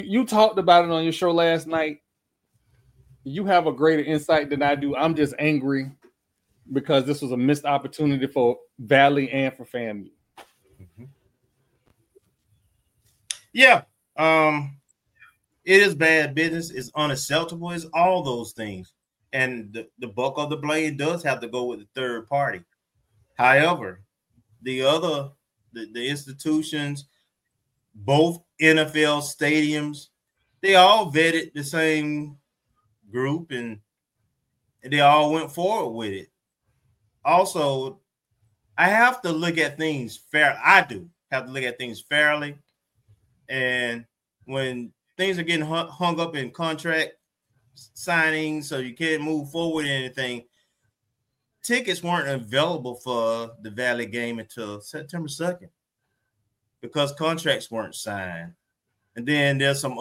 You talked about it on your show last night. You have a greater insight than I do. I'm just angry because this was a missed opportunity for Valley and for FAMU. Mm-hmm. Yeah. It is bad business. It's unacceptable. It's all those things. And the bulk of the blame does have to go with the third party. However, the institutions, both NFL stadiums, they all vetted the same group and they all went forward with it. Also, I have to look at things fair. I do have to look at things fairly. And when things are getting hung up in contract signing, so you can't move forward in anything, tickets weren't available for the Valley game until September 2nd because contracts weren't signed. And then there's some